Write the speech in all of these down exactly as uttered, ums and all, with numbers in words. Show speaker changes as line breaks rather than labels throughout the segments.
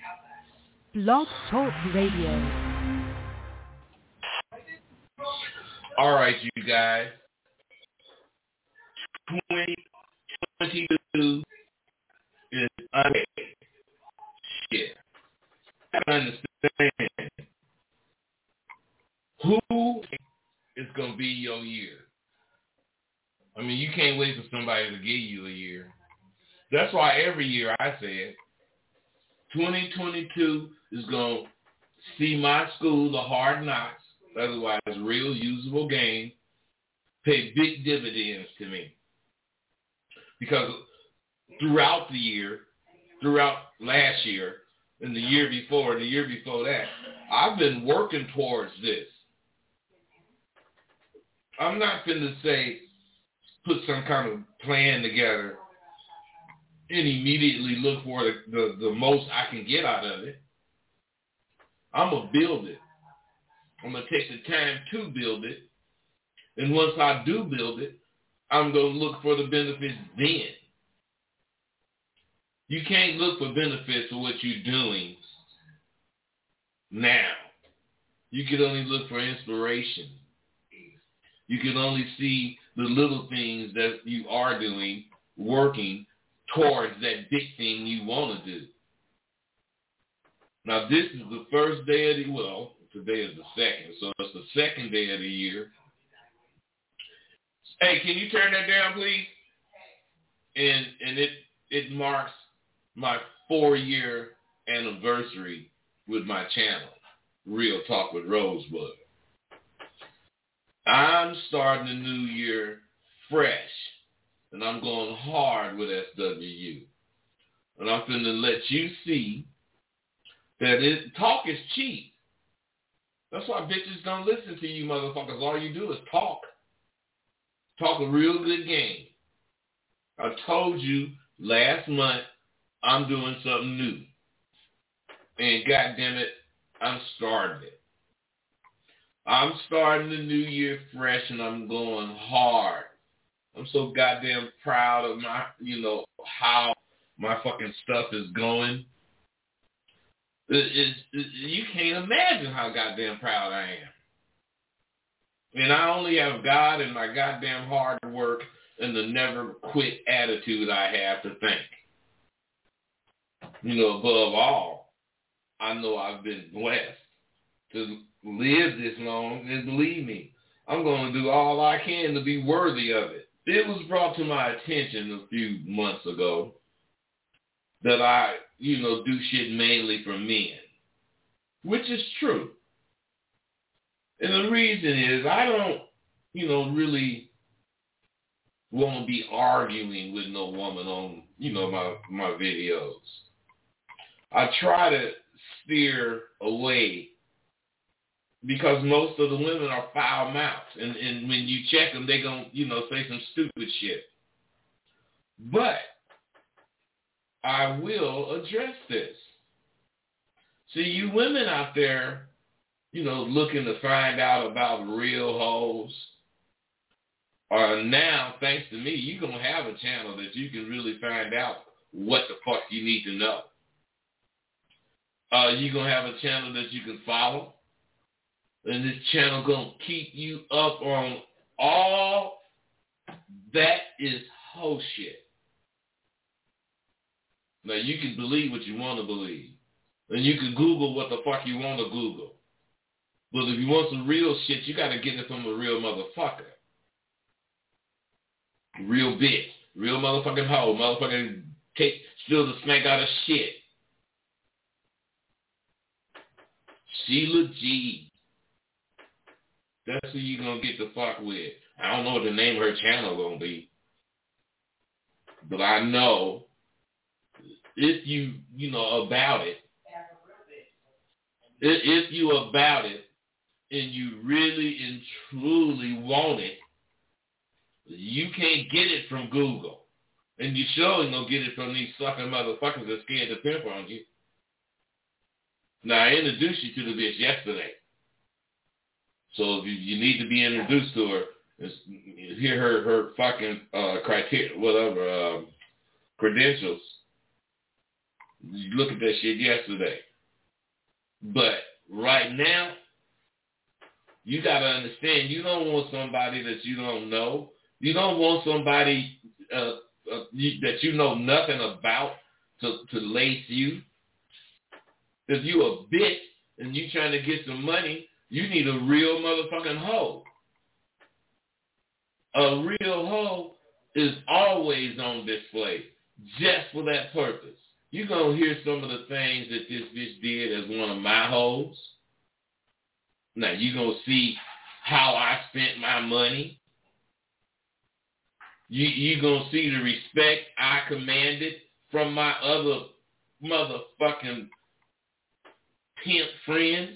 Blog Talk Radio.
All right, you guys. twenty twenty-two is okay. Shit. I understand. Who is going to be your year? I mean, you can't wait for somebody to give you a year. That's why every year I said twenty twenty-two is going to see my school, the Hard Knocks, otherwise real usable game, pay big dividends to me. Because throughout the year, throughout last year, and the year before, and the year before that, I've been working towards this. I'm not going to say put some kind of plan together and immediately look for the, the, the most I can get out of it. I'm going to build it. I'm going to take the time to build it. And once I do build it, I'm going to look for the benefits then. You can't look for benefits of what you're doing now. You can only look for inspiration. You can only see the little things that you are doing, working towards that big thing you want to do. Now, this is the first day of the, well, today is the second, so it's the second day of the year. Hey, can you turn that down, please? And and it it marks my four-year anniversary with my channel, Real Talk with Rosebud. I'm starting the new year fresh, and I'm going hard with S W U. And I'm going to let you see that it, talk is cheap. That's why bitches don't listen to you motherfuckers. All you do is talk. Talk a real good game. I told you last month I'm doing something new. And goddamn it, I'm starting it. I'm starting the new year fresh and I'm going hard. I'm so goddamn proud of my, you know, how my fucking stuff is going. It, it, it, you can't imagine how goddamn proud I am. And I only have God and my goddamn hard work and the never quit attitude I have to thank. You know, above all, I know I've been blessed to live this long, and believe me, I'm going to do all I can to be worthy of it. It was brought to my attention a few months ago that I, you know, do shit mainly for men, which is true. And the reason is I don't, you know, really want to be arguing with no woman on, you know, my, my videos. I try to steer away because most of the women are foul mouthed. And, and when you check them, they going to, you know, say some stupid shit. But I will address this. See, you women out there, you know, looking to find out about real hoes, are now, thanks to me, you're going to have a channel that you can really find out what the fuck you need to know. Uh, you're going to have a channel that you can follow. And this channel going to keep you up on all that is whole shit. Now, you can believe what you want to believe. And you can Google what the fuck you want to Google. But if you want some real shit, you got to get it from a real motherfucker. Real bitch. Real motherfucking hoe. Motherfucking take, steal the smack out of shit. Sheila G. That's who you going to get the fuck with. I don't know what the name of her channel going to be. But I know if you, you know, about it, if you about it and you really and truly want it, you can't get it from Google. And you surely don't get it from these sucking motherfuckers that's scared to pimp on you. Now, I introduced you to the bitch yesterday. So if you, you need to be introduced to her, hear her, her fucking uh, criteria, whatever, uh, credentials, You look at that shit yesterday. But right now, you got to understand, you don't want somebody that you don't know. You don't want somebody uh, uh, you, that you know nothing about to, to lace you. If you a bitch and you trying to get some money, you need a real motherfucking hoe. A real hoe is always on display just for that purpose. You're going to hear some of the things that this bitch did as one of my hoes. Now, you're going to see how I spent my money. You, you're going to see the respect I commanded from my other motherfucking pimp friends.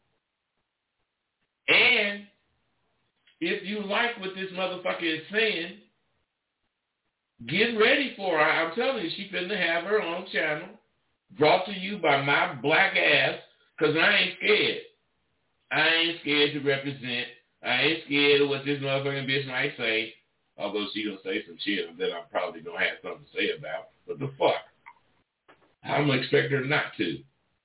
And if you like what this motherfucker is saying, get ready for her. I'm telling you, she finna have her own channel brought to you by my black ass, because I ain't scared. I ain't scared to represent. I ain't scared of what this motherfucking bitch might say, although she gonna say some shit that I'm probably gonna have something to say about. What the fuck? I'm gonna expect her not to.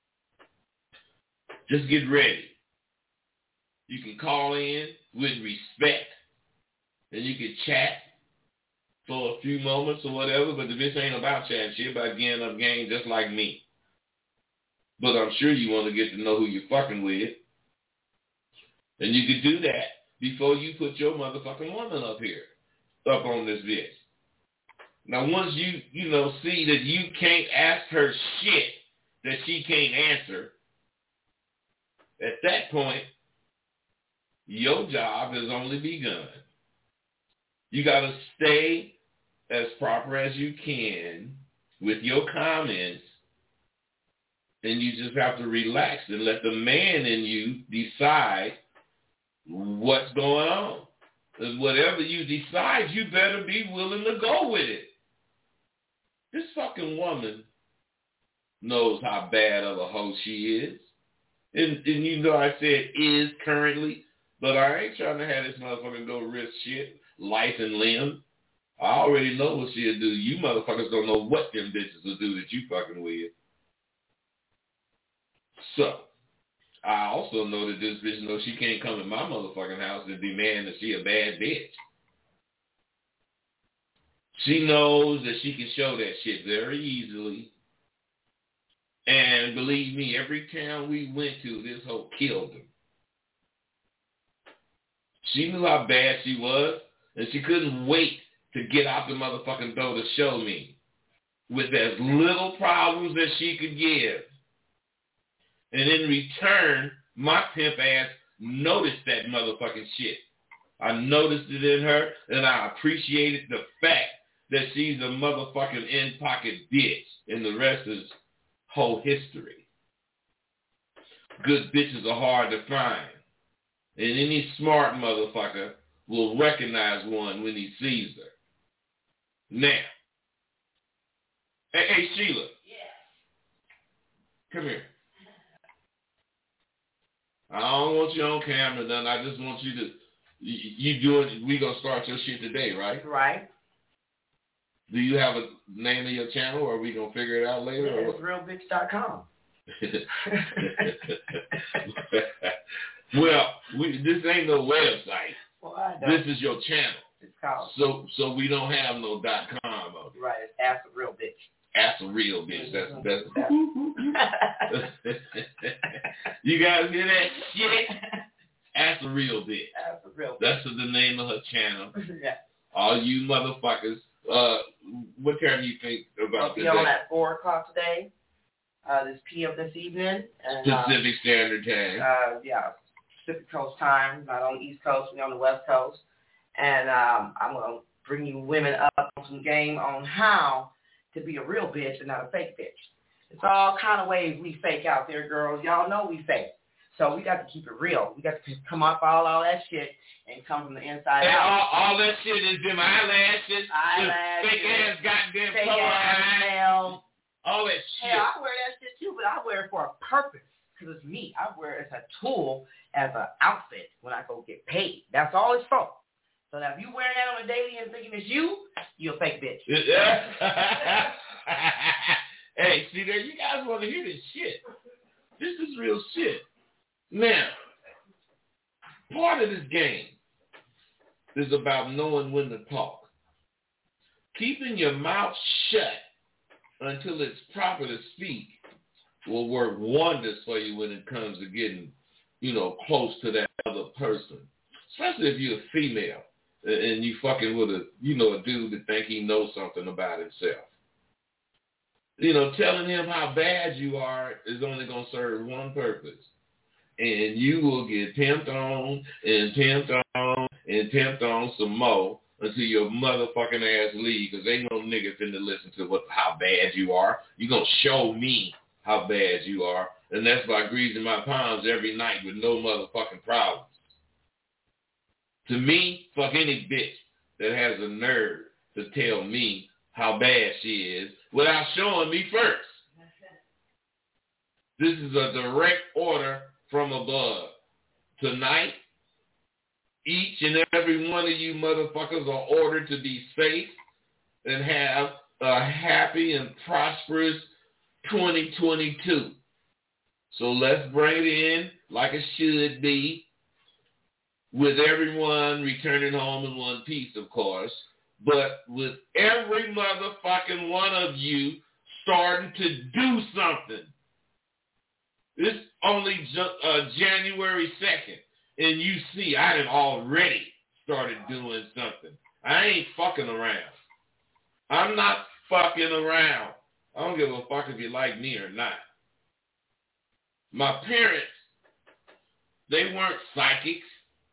Just get ready. You can call in with respect, and you can chat for a few moments or whatever, but the bitch ain't about chatting. She about getting up game just like me. But I'm sure you want to get to know who you're fucking with. And you can do that before you put your motherfucking woman up here, up on this bitch. Now, once you, you know, see that you can't ask her shit that she can't answer, at that point, your job has only begun. You got to stay as proper as you can with your comments, and you just have to relax and let the man in you decide what's going on. And whatever you decide, you better be willing to go with it. This fucking woman knows how bad of a hoe she is. And, and you know I said is currently, but I ain't trying to have this motherfucker go risk shit, life and limb. I already know what she'll do. You motherfuckers don't know what them bitches will do that you fucking with. So, I also know that this bitch knows she can't come to my motherfucking house and demand that she a bad bitch. She knows that she can show that shit very easily. And believe me, every town we went to, this hoe killed him. She knew how bad she was, and she couldn't wait to get out the motherfucking door to show me with as little problems as she could give. And in return, my pimp ass noticed that motherfucking shit. I noticed it in her, and I appreciated the fact that she's a motherfucking in-pocket bitch, and the rest is whole history. Good bitches are hard to find, and any smart motherfucker will recognize one when he sees her. Now, hey, hey Sheila. Yeah. Come here. I don't want you on camera, then. I just want you to, you, you doing, we going to start your shit today, right?
Right.
Do you have a name of your channel, or are we going to figure it out later?
Yeah, it's real bitch dot com.
Well, we, this ain't no website.
Well, I know.
This is your channel.
It's called.
So so we don't have no dot com on it.
Right, it's Ask a Real Bitch.
Ask a Real Bitch. That's that's. You guys hear that shit? Ask a Real Bitch.
Ask a Real Bitch.
That's the name of her channel.
Yeah.
All you motherfuckers. Uh, what time do you think about
today?
today?
I'll be on at four o'clock today. Uh, this P M this evening. And,
Pacific
uh,
Standard Time.
Uh, yeah, Pacific Coast time. Not on the East Coast, we're on the West Coast. And um, I'm going to bring you women up on some game on how to be a real bitch and not a fake bitch. It's all kind of ways we fake out there, girls. Y'all know we fake. So we got to keep it real. We got to come up all, all that shit and come from the inside
and
out.
All, all that shit is them eyelashes,
eyelashes
fake ass goddamn
fake
color
ass
eyes, all that shit.
Hell, I wear that shit too, but I wear it for a purpose because it's me. I wear it as a tool, as an outfit when I go get paid. That's all it's for. So now if you wearing that on a daily and thinking it's you, you're a fake bitch.
Hey, see there, you guys want to hear this shit. This is real shit. Now, part of this game is about knowing when to talk. Keeping your mouth shut until it's proper to speak will work wonders for you when it comes to getting, you know, close to that other person. Especially if you're a female and you fucking with a, you know, a dude that think he knows something about himself. You know, telling him how bad you are is only going to serve one purpose. And you will get pimped on and pimped on and pimped on some more until your motherfucking ass leave, because ain't no nigga finna listen to what how bad you are. You going to show me how bad you are, and that's by greasing my palms every night with no motherfucking problems. To me, fuck any bitch that has a nerve to tell me how bad she is without showing me first. This is a direct order from above. Tonight, each and every one of you motherfuckers are ordered to be safe and have a happy and prosperous twenty twenty-two. So let's bring it in like it should be, with everyone returning home in one piece, of course, but with every motherfucking one of you starting to do something. It's only ju- uh, January second, and you see I done already started doing something. I ain't fucking around. I'm not fucking around. I don't give a fuck if you like me or not. My parents, they weren't psychics.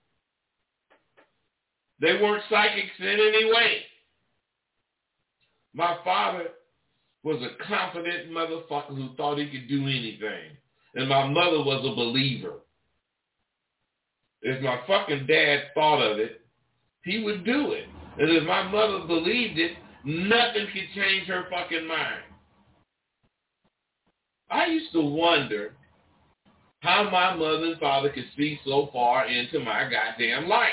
They weren't psychics in any way. My father was a confident motherfucker who thought he could do anything. And my mother was a believer. If my fucking dad thought of it, he would do it. And if my mother believed it, nothing could change her fucking mind. I used to wonder how my mother and father could see so far into my goddamn life.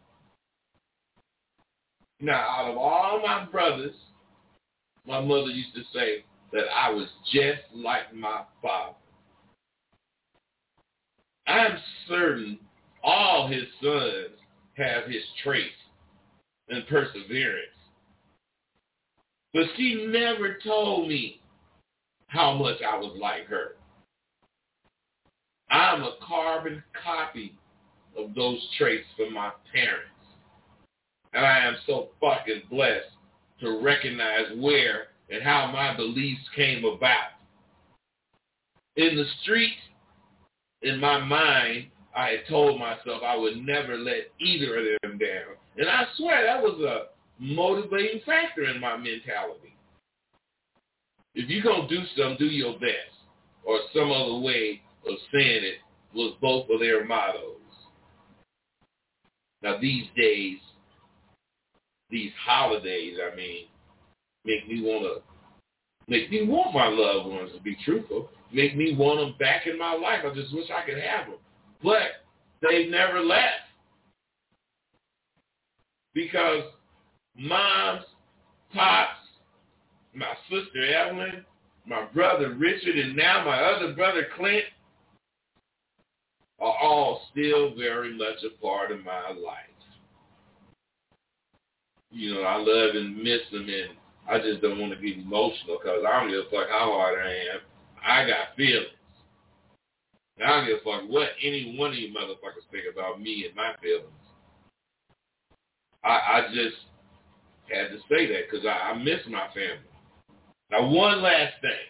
Now, out of all my brothers, my mother used to say that I was just like my father. I'm certain all his sons have his traits and perseverance. But she never told me how much I was like her. I'm a carbon copy of those traits from my parents. And I am so fucking blessed to recognize where and how my beliefs came about. In the street, in my mind, I had told myself I would never let either of them down. And I swear that was a motivating factor in my mentality. If you're going to do something, do your best. Or some other way of saying it was both of their mottos. Now these days, these holidays, I mean, make me want to, make me want my loved ones to be truthful. Make me want them back in my life. I just wish I could have them. But they never left. Because moms, pops, my sister Evelyn, my brother Richard, and now my other brother Clint are all still very much a part of my life. You know, I love and miss them, and I just don't want to get emotional because I don't give a fuck how hard I am. I got feelings. And I don't give a fuck what any one of you motherfuckers think about me and my feelings. I, I just had to say that because I, I miss my family. Now, one last thing.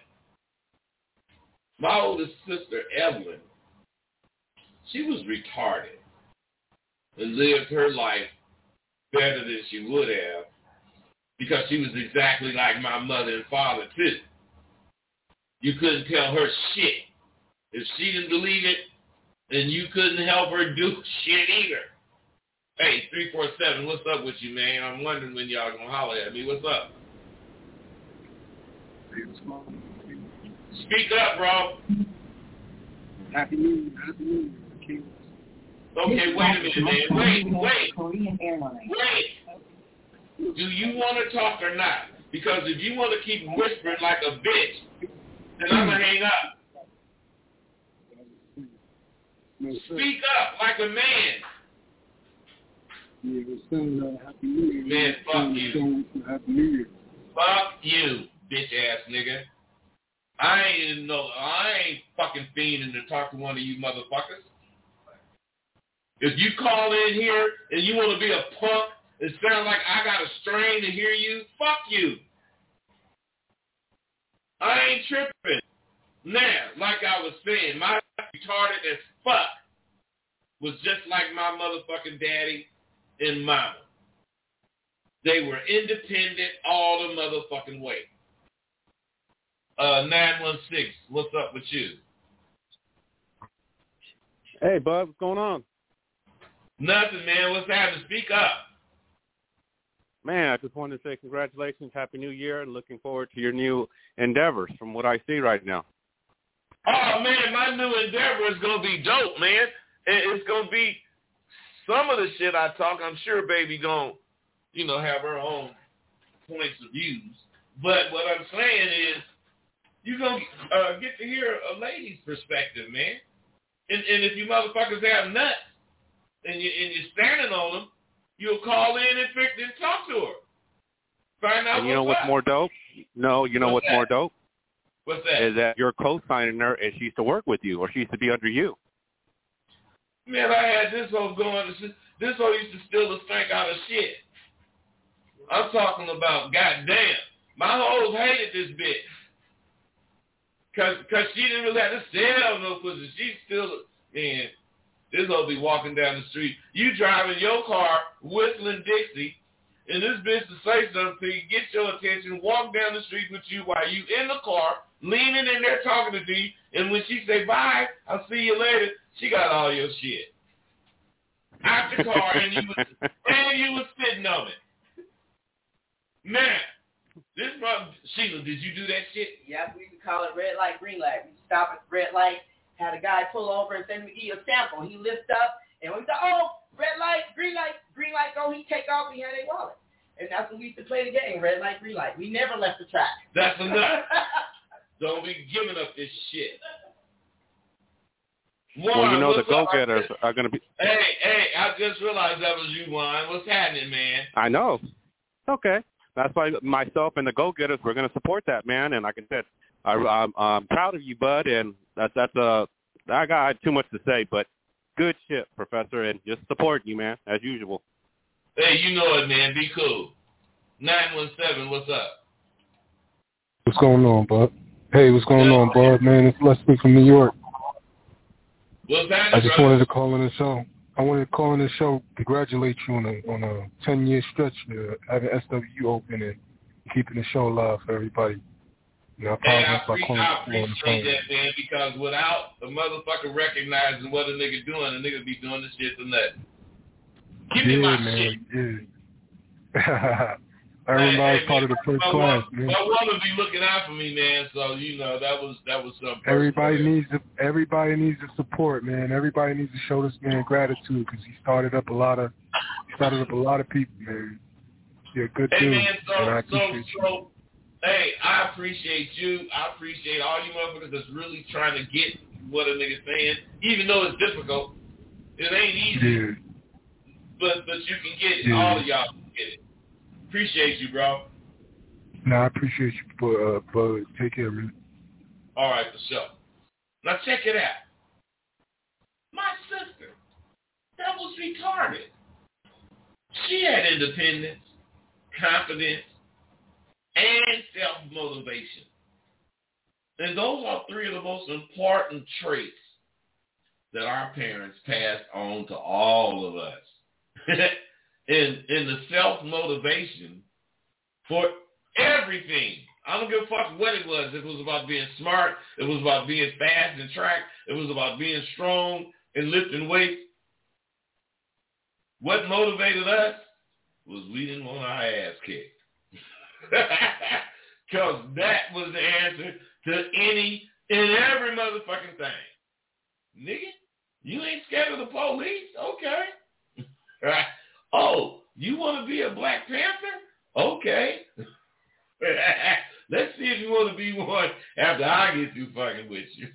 My oldest sister, Evelyn, she was retarded and lived her life better than she would have because she was exactly like my mother and father, too. You couldn't tell her shit. If she didn't believe it, then you couldn't help her do shit either. Hey, three four seven, what's up with you, man? I'm wondering when y'all gonna holler at me. What's up? Speak up, bro.
Happy New Year. Happy New Year.
Okay, wait a minute, man. Wait, wait. Wait. Do you want to talk or not? Because if you want to keep whispering like a bitch, then I'm going to hang up.
No,
Speak up like a man.
Yeah, we're saying uh, Happy New Year.
Man, fuck you.
Happy New Year.
Fuck you, bitch ass nigga. I ain't no, I ain't fucking fiending to talk to one of you motherfuckers. If you call in here and you want to be a punk and sound like I got a strain to hear you, fuck you. I ain't tripping. Now, like I was saying, my retarded as fuck was just like my motherfucking daddy and mama. They were independent all the motherfucking way. Uh, nine one six, what's up with you?
Hey, bud, what's going on?
Nothing, man. What's happening? Speak up.
Man, I just wanted to say congratulations, Happy New Year, and looking forward to your new endeavors from what I see right now.
Oh, man, my new endeavor is going to be dope, man. It's going to be some of the shit I talk. I'm sure baby going to, you know, have her own points of views. But what I'm saying is you're going to uh, get to hear a lady's perspective, man. And, and if you motherfuckers have nuts and, you, and you're standing on them, you'll call in and, fix, and talk to her. Find out
and you
what's
know what's
up.
more dope? No, you know
what's,
what's
that?
more dope?
What's that?
Is that you're co-signing her and she used to work with you or she used to be under you.
Man, I had this hoe going, this hoe used to steal the stank out of shit. I'm talking about, goddamn, my hoes hated this bitch. Cause, cause she didn't really have to sell no pussy. She still, man, this hoe be walking down the street. You driving your car, whistling Dixie, and this bitch to say something to you, get your attention, walk down the street with you while you in the car, leaning in there talking to you, and when she say, bye, I'll see you later, she got all your shit. Out the car, and you was, and you was sitting on it. Now, this brother, Sheila, did you do that shit?
Yeah, we used to call it red light, green light. We used to stop at the red light, had a guy pull over and say, let me give you a sample. He lift up, and we thought, oh, red light, green light, green light, go. He take off, and he had a wallet. And that's when we used to play the game, red light, green light. We never left the track.
That's enough. Don't be giving up this shit. Juan,
well, you know the
up?
go-getters are going to be...
Hey, hey, I just realized that was you, Juan. What's happening, man?
I know. Okay. That's why myself and the go-getters, we're going to support that, man. And like I said, I, I'm, I'm proud of you, bud. And that's, that's uh, I got too much to say, but good shit, Professor, and just supporting you, man, as usual.
Hey, you know it, man. Be cool. nine one seven, what's up?
What's going on, bud? Hey, what's going
yeah.
on, bud? Man, it's Leslie from New York.
What's happening,
I just
brother?
wanted to call in the show. I wanted to call in the show, congratulate you on a on a ten year stretch, uh, having S W U open and keeping the show alive for everybody. You know, I
hey, I,
apologize
pre-
for
I
calling on the phone.
appreciate that, man, because without a motherfucker recognizing what a nigga doing, a nigga be doing this shit for nothing. Give
yeah,
me my
man,
shit.
Yeah. I remember
hey,
I was
hey,
part
man,
of the first
my
class,
woman,
man.
my woman be looking out for me, man. So you know that was that was something.
Everybody
personal.
needs the everybody needs the support, man. Everybody needs to show this man gratitude because he started up a lot of he started up a lot of people, man. You're a good
Hey
dude,
man, so
and I
so
appreciate
so.
you.
Hey, I appreciate you. I appreciate all you motherfuckers that's really trying to get what a nigga's saying, even though it's difficult. It ain't easy,
Yeah.
but but you can get it.
Yeah.
All of y'all can get it. Appreciate you, bro.
No, I appreciate you, but uh, but take care, man.
All right, for sure. Now check it out. My sister, that was retarded. She had independence, confidence, and self-motivation. And those are three of the most important traits that our parents passed on to all of us. in, in the self-motivation for everything. I don't give a fuck what it was. It was about being smart. It was about being fast in track. It was about being strong and lifting weights. What motivated us was we didn't want our ass kicked. Because that was the answer to any and every motherfucking thing. Nigga, you ain't scared of the police? Okay. Right. Oh, you want to be a Black Panther? Okay. Let's see if you want to be one after I get through fucking with you.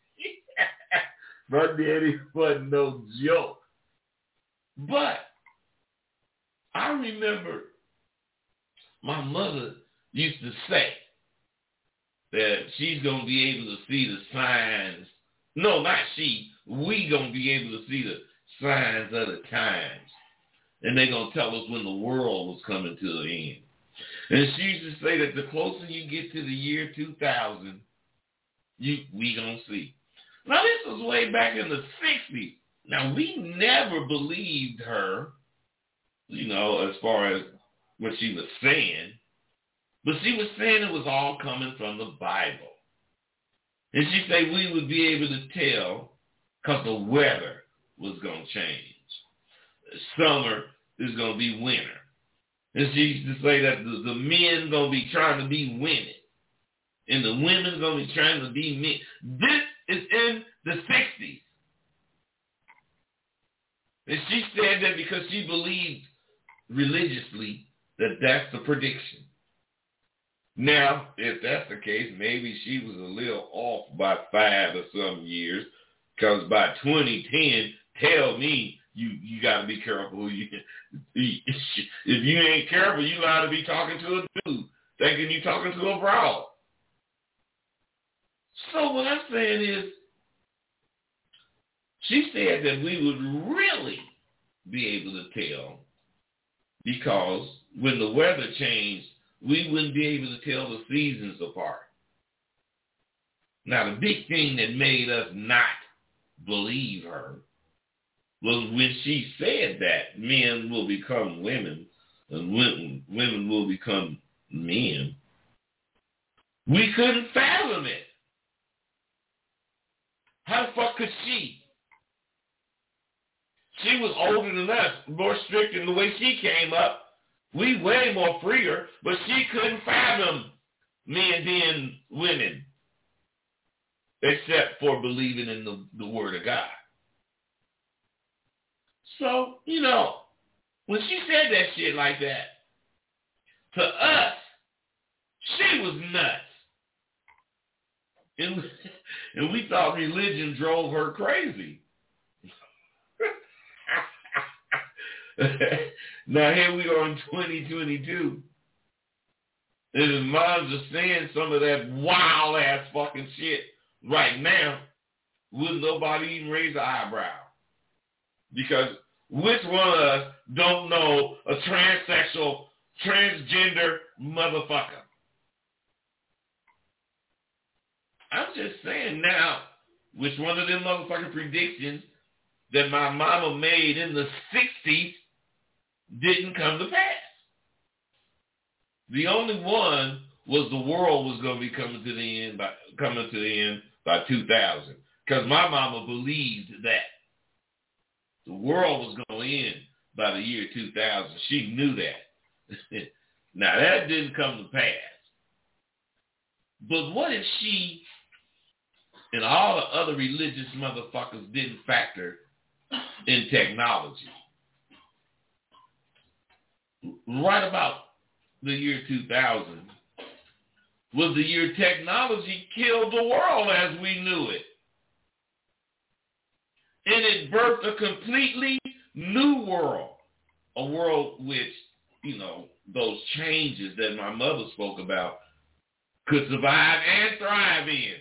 My daddy wasn't no joke. But I remember my mother used to say that she's going to be able to see the signs. No, not she. We going to be able to see the signs of the times. And they're going to tell us when the world was coming to an end. And she used to say that the closer you get to the year two thousand, you we going to see. Now, this was way back in the sixties. Now, we never believed her, you know, as far as what she was saying. But she was saying it was all coming from the Bible. And she said we would be able to tell because the weather was going to change. Summer is going to be winter. And she used to say that the, the men going to be trying to be women. And the women going to be trying to be men. This is in the sixties. And she said that because she believed religiously that that's the prediction. Now, if that's the case, maybe she was a little off by five or some years, because by twenty ten, tell me you, you got to be careful. You, if you ain't careful, you got to be talking to a dude, thinking you're talking to a broad. So what I'm saying is, she said that we would really be able to tell because when the weather changed, we wouldn't be able to tell the seasons apart. Now, the big thing that made us not believe her was when she said that men will become women and women, women will become men. We couldn't fathom it. How the fuck could she? She was older than us, more strict in the way she came up. We way more freer, but she couldn't fathom men being women, except for believing in the, the word of God. So, you know, when she said that shit like that, to us, she was nuts. And, and we thought religion drove her crazy. Now here we are in twenty twenty-two. And his moms are saying some of that wild ass fucking shit right now. Wouldn't nobody even raise an eyebrow? Because which one of us don't know a transsexual, transgender motherfucker? I'm just saying now, which one of them motherfucking predictions that my mama made in the sixties didn't come to pass. The only one was the world was going to be coming to the end by coming to the end by two thousand, because my mama believed that the world was going to end by the year two thousand. She knew that. Now that didn't come to pass. But what if she and all the other religious motherfuckers didn't factor in technology? Right about the year two thousand was the year technology killed the world as we knew it. And it birthed a completely new world, a world which, you know, those changes that my mother spoke about could survive and thrive in.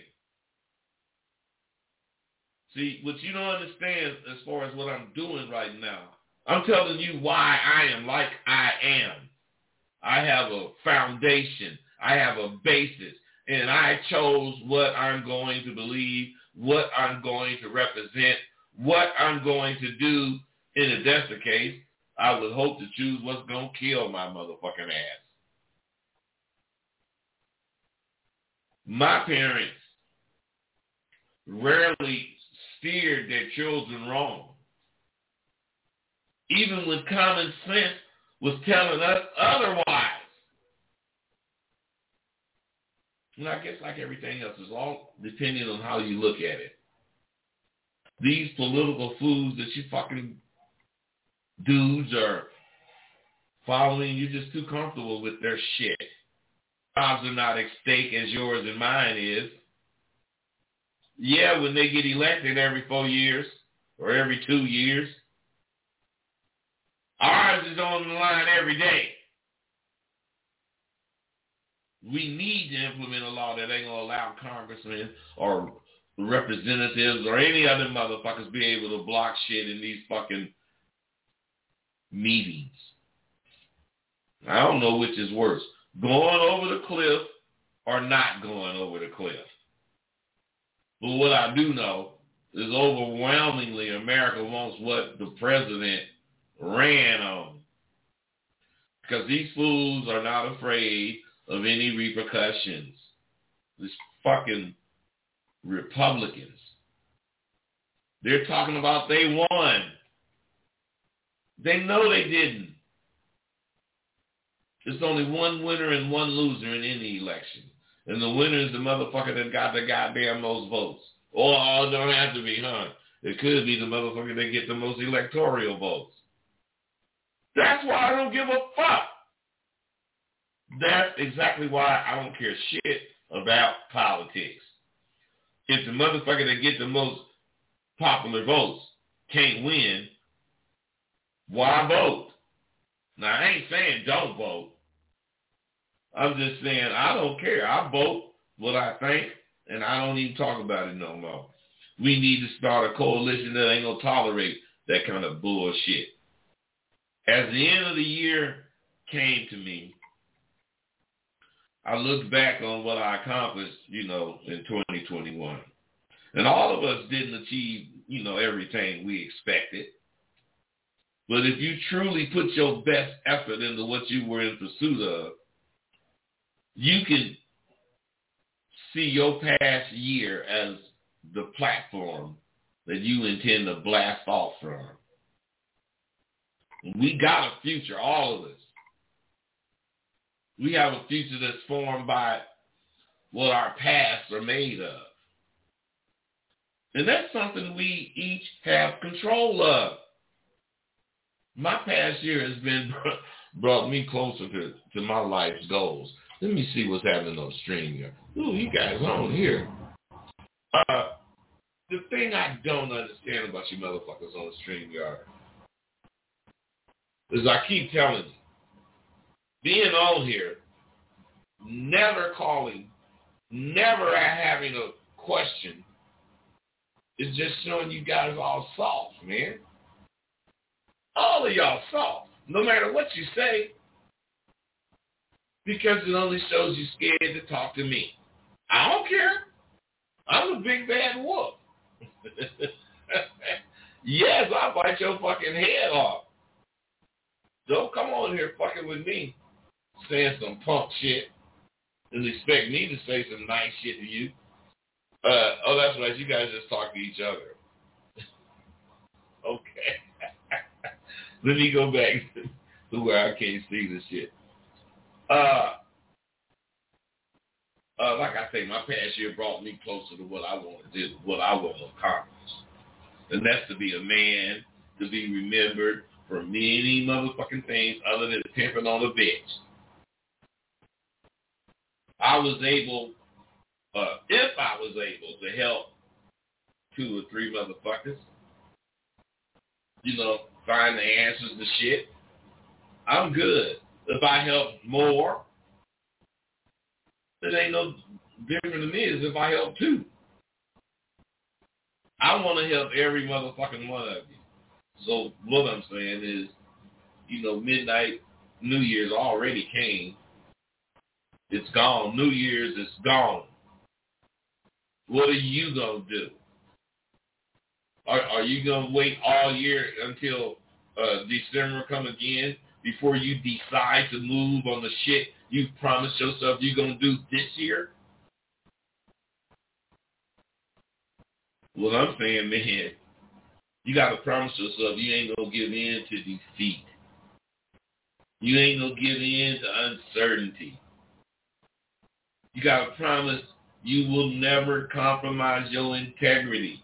See, what you don't understand as far as what I'm doing right now, I'm telling you why I am like I am. I have a foundation. I have a basis. And I chose what I'm going to believe, what I'm going to represent, what I'm going to do. And if that's the case, I would hope to choose what's going to kill my motherfucking ass. My parents rarely steered their children wrong. Even when common sense was telling us otherwise. And I guess like everything else, it's all depending on how you look at it. These political fools that you fucking dudes are following, you're just too comfortable with their shit. jobs are not at stake as yours and mine is. Yeah, when they get elected every four years or every two years, ours is on the line every day. We need to implement a law that ain't going to allow congressmen or representatives or any other motherfuckers be able to block shit in these fucking meetings. I don't know which is worse, going over the cliff or not going over the cliff. But what I do know is overwhelmingly America wants what the president ran on. Because these fools are not afraid of any repercussions. These fucking Republicans. They're talking about they won. They know they didn't. There's only one winner and one loser in any election. And the winner is the motherfucker that got the goddamn most votes. Or oh, it don't have to be, huh? It could be the motherfucker that get the most electoral votes. That's why I don't give a fuck. That's exactly why I don't care shit about politics. If the motherfucker that get the most popular votes can't win, why vote? Now, I ain't saying don't vote. I'm just saying I don't care. I vote what I think, and I don't even talk about it no more. We need to start a coalition that ain't going to tolerate that kind of bullshit. As the end of the year came to me, I looked back on what I accomplished, you know, in twenty twenty-one. And all of us didn't achieve, you know, everything we expected. But if you truly put your best effort into what you were in pursuit of, you can see your past year as the platform that you intend to blast off from. We got a future, all of us. We have a future that's formed by what our pasts are made of. And that's something we each have control of. My past year has been brought me closer to, to my life's goals. Let me see what's happening on StreamYard. Ooh, you guys on here. Uh, the thing I don't understand about you motherfuckers on StreamYard is I keep telling you, being on here, never calling, never having a question, is just showing you guys all soft, man. All of y'all soft, no matter what you say, because it only shows you scared to talk to me. I don't care. I'm a big bad wolf. Yes, I'll bite your fucking head off. Don't come on here fucking with me, saying some punk shit, and expect me to say some nice shit to you. Uh, oh, that's right. You guys just talk to each other. Okay. Let me go back to where I can't see this shit. Uh, uh, like I say, my past year brought me closer to what I want to do, what I want to accomplish. And that's to be a man, to be remembered for many motherfucking things other than pimping on a bitch. I was able, uh, if I was able to help two or three motherfuckers, you know, find the answers to shit, I'm good. If I help more, it ain't no different to me as if I help two. I want to help every motherfucking one of you. So what I'm saying is, you know, midnight New Year's already came. It's gone. New Year's is gone. What are you going to do? Are, are you going to wait all year until uh, December come again before you decide to move on the shit you promised yourself you're going to do this year? What I'm saying, man, you got to promise yourself you ain't going to give in to defeat. You ain't going to give in to uncertainty. You got to promise you will never compromise your integrity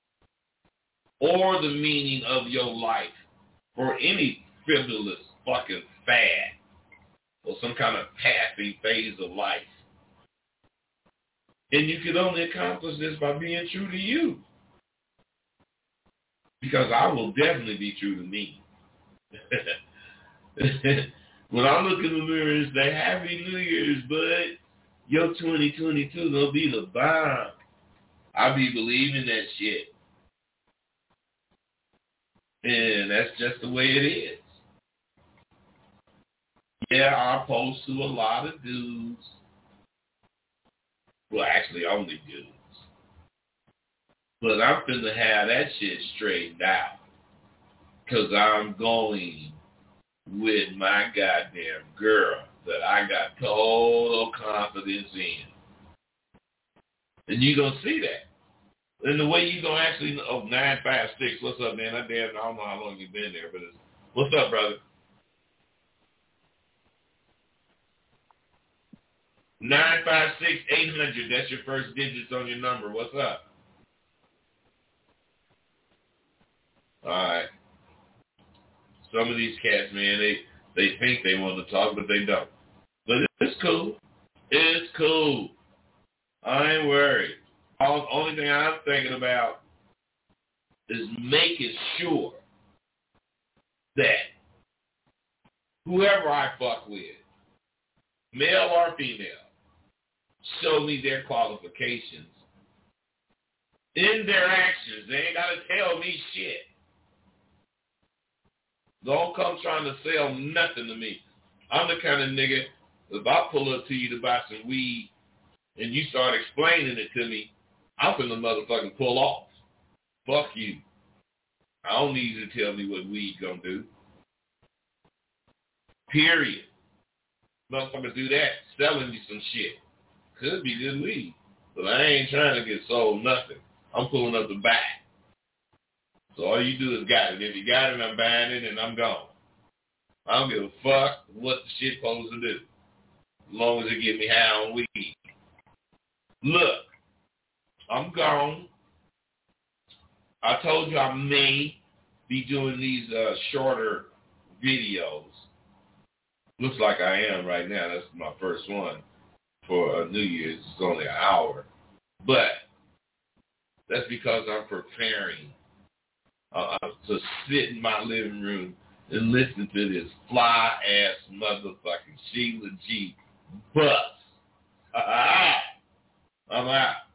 or the meaning of your life for any frivolous fucking fad or some kind of passing phase of life. And you can only accomplish this by being true to you. Because I will definitely be true to me. When I look in the mirror and say, Happy New Year's, bud, your twenty twenty-two gonna be the bomb. I be believing that shit. And that's just the way it is. Yeah, I post to a lot of dudes. Well, actually, only dudes. But I'm finna have that shit straightened out. Because I'm going with my goddamn girl that I got total confidence in. And you going to see that. And the way you going to actually know, oh, nine five six, what's up, man? I damn, I don't know how long you've been there, but it's, what's up, brother? nine five six, eight hundred, that's your first digits on your number. What's up? All right. Some of these cats, man, they, they think they want to talk, but they don't. But it's cool. It's cool. I ain't worried. All, the only thing I'm thinking about is making sure that whoever I fuck with, male or female, show me their qualifications in their actions. They ain't got to tell me shit. Don't come trying to sell nothing to me. I'm the kind of nigga, if I pull up to you to buy some weed and you start explaining it to me, I'm finna motherfucking pull off. Fuck you. I don't need you to tell me what weed gonna do. Period. Motherfucker do that, selling me some shit. Could be good weed, but I ain't trying to get sold nothing. I'm pulling up the back. So all you do is got it. If you got it, I'm buying it, and I'm gone. I don't give a fuck what the shit supposed to do, as long as it get me high on weed. Look, I'm gone. I told you I may be doing these uh, shorter videos. Looks like I am right now. That's my first one for uh, New Year's. It's only an hour. But that's because I'm preparing uh, to sit in my living room and listen to this fly-ass motherfucking Sheila G. bust. I'm out.